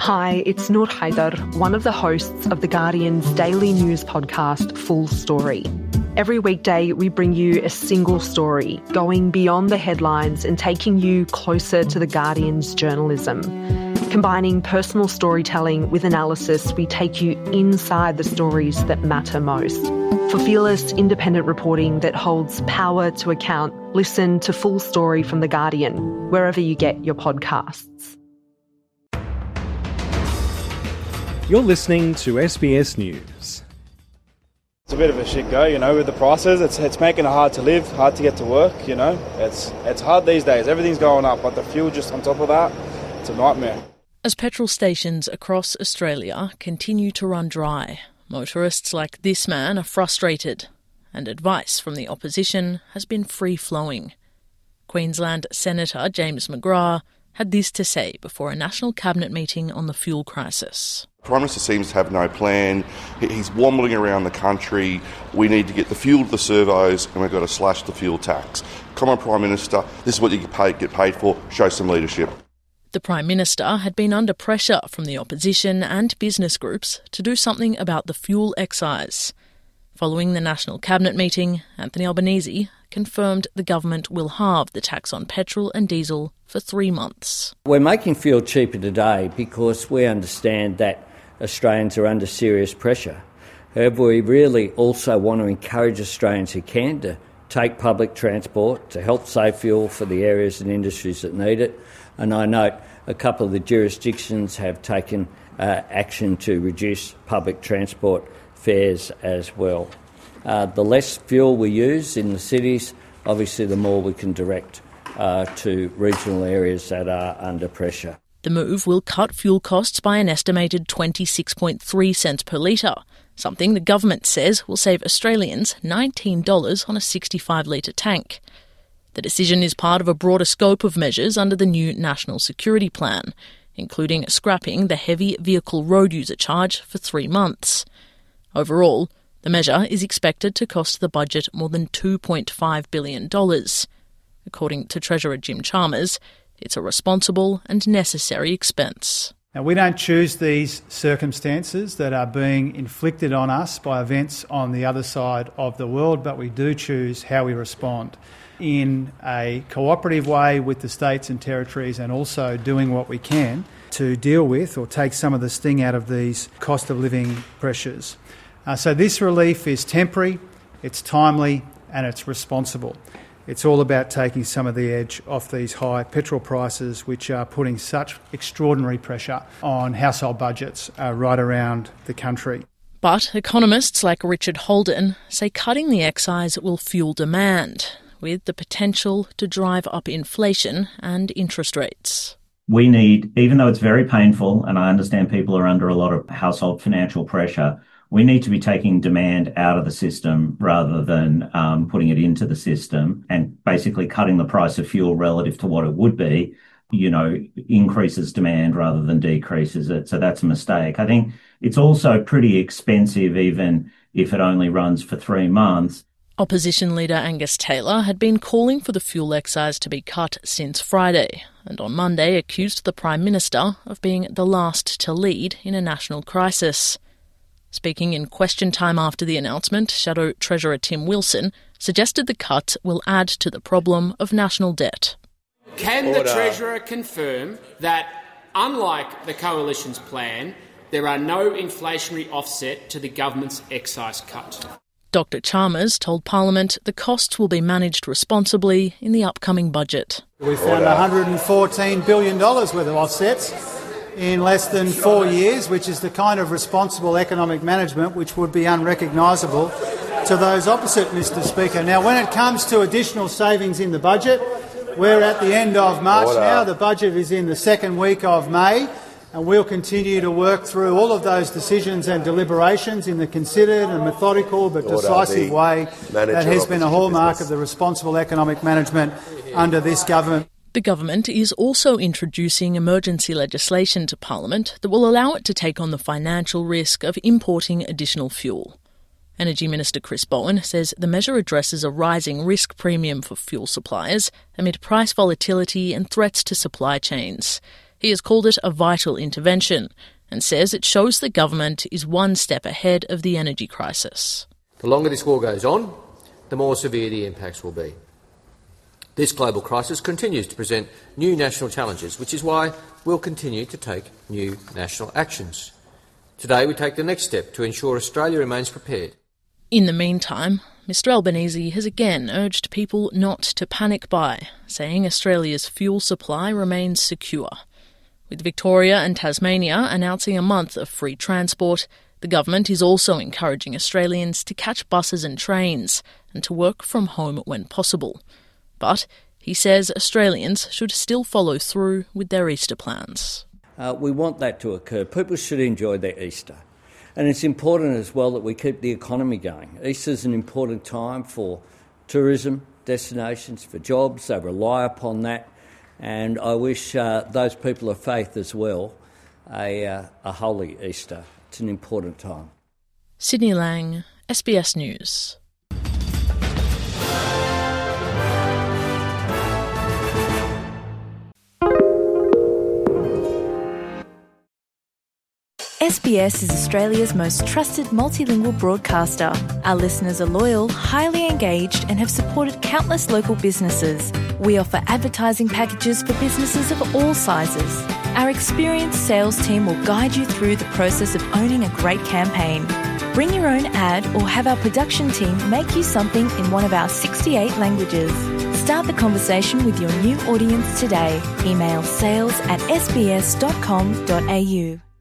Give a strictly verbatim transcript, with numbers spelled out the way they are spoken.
Hi, it's Noor Haider, one of the hosts of The Guardian's daily news podcast, Full Story. Every weekday, we bring you a single story, going beyond the headlines and taking you closer to The Guardian's journalism. Combining personal storytelling with analysis, we take you inside the stories that matter most. For fearless, independent reporting that holds power to account, listen to Full Story from The Guardian, wherever you get your podcasts. You're listening to S B S News. It's a bit of a shit go, you know, with the prices. It's it's making it hard to live, hard to get to work, you know. It's it's hard these days. Everything's going up, but the fuel just on top of that, it's a nightmare. As petrol stations across Australia continue to run dry, motorists like this man are frustrated, and advice from the opposition has been free-flowing. Queensland Senator James McGrath had this to say before a National Cabinet meeting on the fuel crisis. The Prime Minister seems to have no plan. He's wobbling around the country. We need to get the fuel to the servos and we've got to slash the fuel tax. Come on, Prime Minister, this is what you get paid, get paid for. Show some leadership. The Prime Minister had been under pressure from the opposition and business groups to do something about the fuel excise. Following the National Cabinet meeting, Anthony Albanese confirmed the government will halve the tax on petrol and diesel for three months. We're making fuel cheaper today because we understand that Australians are under serious pressure. However, we really also want to encourage Australians who can to take public transport to help save fuel for the areas and industries that need it. And I note a couple of the jurisdictions have taken uh, action to reduce public transport fares as well. Uh, the less fuel we use in the cities, obviously the more we can direct uh, to regional areas that are under pressure. The move will cut fuel costs by an estimated twenty-six point three cents per litre, something the government says will save Australians nineteen dollars on a sixty-five litre tank. The decision is part of a broader scope of measures under the new National Security Plan, including scrapping the heavy vehicle road user charge for three months. Overall, the measure is expected to cost the budget more than two point five billion dollars. According to Treasurer Jim Chalmers, it's a responsible and necessary expense. Now, we don't choose these circumstances that are being inflicted on us by events on the other side of the world, but we do choose how we respond in a cooperative way with the states and territories, and also doing what we can to deal with or take some of the sting out of these cost of living pressures. Uh, so this relief is temporary, it's timely and it's responsible. It's all about taking some of the edge off these high petrol prices, which are putting such extraordinary pressure on household budgets uh, right around the country. But economists like Richard Holden say cutting the excise will fuel demand, with the potential to drive up inflation and interest rates. We need, even though it's very painful, and I understand people are under a lot of household financial pressure, we need to be taking demand out of the system rather than um, putting it into the system, and basically cutting the price of fuel relative to what it would be, you know, increases demand rather than decreases it. So that's a mistake. I think it's also pretty expensive, even if it only runs for three months. Opposition leader Angus Taylor had been calling for the fuel excise to be cut since Friday, and on Monday accused the Prime Minister of being the last to lead in a national crisis. Speaking in question time after the announcement, Shadow Treasurer Tim Wilson suggested the cut will add to the problem of national debt. Can Order. the Treasurer confirm that, unlike the Coalition's plan, there are no inflationary offset to the government's excise cut? Doctor Chalmers told Parliament the costs will be managed responsibly in the upcoming budget. We found one hundred fourteen billion dollars worth of offsets in less than four years, which is the kind of responsible economic management which would be unrecognisable to those opposite, Mister Speaker. Now, when it comes to additional savings in the budget, we're at the end of March Order. now. The budget is in the second week of May, and we'll continue to work through all of those decisions and deliberations in the considered and methodical but Order. decisive the way that has been a hallmark business. of the responsible economic management under this government. The government is also introducing emergency legislation to Parliament that will allow it to take on the financial risk of importing additional fuel. Energy Minister Chris Bowen says the measure addresses a rising risk premium for fuel suppliers amid price volatility and threats to supply chains. He has called it a vital intervention and says it shows the government is one step ahead of the energy crisis. The longer this war goes on, the more severe the impacts will be. This global crisis continues to present new national challenges, which is why we'll continue to take new national actions. Today we take the next step to ensure Australia remains prepared. In the meantime, Mr Albanese has again urged people not to panic buy, saying Australia's fuel supply remains secure. With Victoria and Tasmania announcing a month of free transport, the government is also encouraging Australians to catch buses and trains and to work from home when possible. But he says Australians should still follow through with their Easter plans. Uh, we want that to occur. People should enjoy their Easter. And it's important as well that we keep the economy going. Easter is an important time for tourism destinations, for jobs. They rely upon that. And I wish uh, those people of faith as well a, uh, a holy Easter. It's an important time. Sydney Lang, S B S News. S B S is Australia's most trusted multilingual broadcaster. Our listeners are loyal, highly engaged, and have supported countless local businesses. We offer advertising packages for businesses of all sizes. Our experienced sales team will guide you through the process of owning a great campaign. Bring your own ad or have our production team make you something in one of our sixty-eight languages. Start the conversation with your new audience today. Email sales at s b s dot com dot a u.